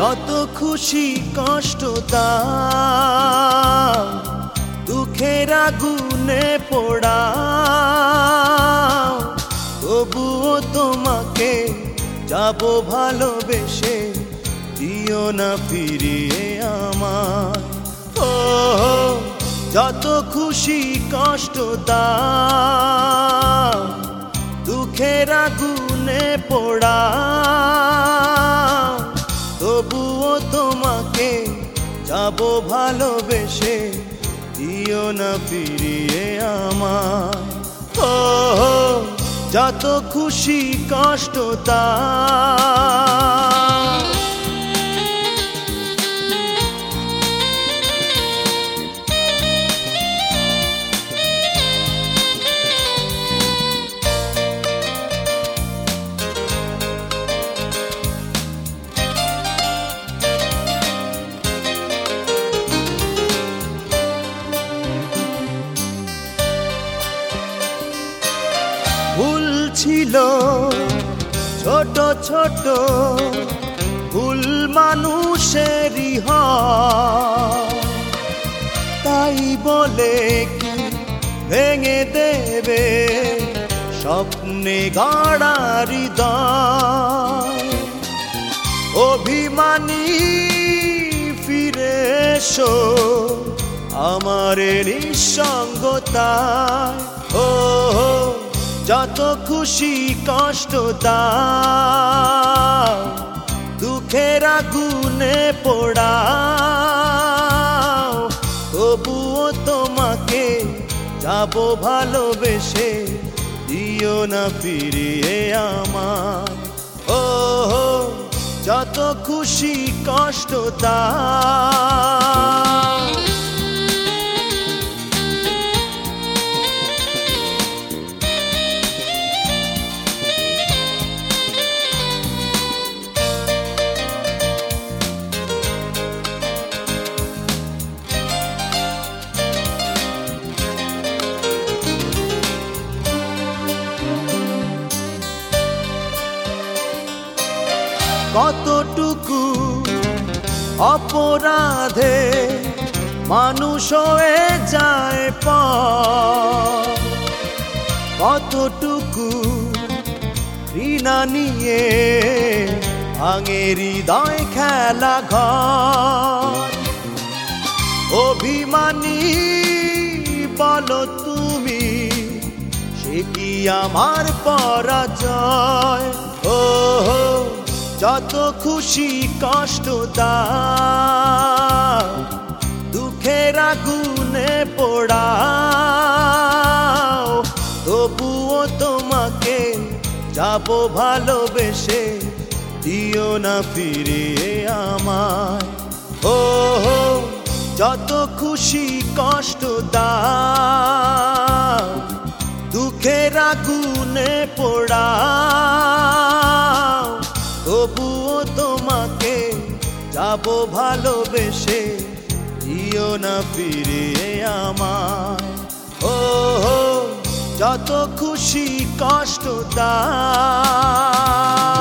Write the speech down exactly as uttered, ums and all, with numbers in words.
যত খুশি কষ্ট দাও, দুঃখের আগুনে পোড়াও, তবুও তোমাকে যাব ভালোবেসে, দিও না ফিরিয়ে আমায়। ও যত খুশি কষ্ট দাও, দুঃখের আগুনে পোড়াও, তবুও তোমাকে যাব ভালোবেসে, দিও না ফিরিয়ে আমায়। ও যত খুশি কষ্ট দাও। ভুল ছিল ছোট ছোট, ভুল মানুষেরই হয়, তাই বলে কি ভেঙে দেবে স্বপ্নে গড়া হৃদয়। অভিমানী ফিরে এসো আমার নিঃসঙ্গতায়। ও যত খুশি কষ্ট দাও, দুঃখের আগুনে পোড়াও, তবুও তোমাকে যাব ভালোবেসে, দিও না ফিরিয়ে আমায়। ও যত খুশি কষ্ট দাও। কতটুকু অপরাধে মানুষ হয়ে যায় পর, কতটুকু ঘৃণা নিয়ে ভাঙে হৃদয় খেলা ঘর। অভিমানী বলো তুমি, সে কি আমার পরাজয়? ও যত খুশি কষ্ট দাও, দুঃখের আগুনে পোড়াও, তবুও তোমাকে যাব ভালোবেসে, দিও না ফিরিয়ে আমায়। ও যত খুশি কষ্ট দাও, দুঃখের আগুনে পোড়াও, তবুও তোমাকে যাব ভালোবেসে, দিও না ফিরিয়ে আমায়। ও যত খুশি কষ্ট দাও।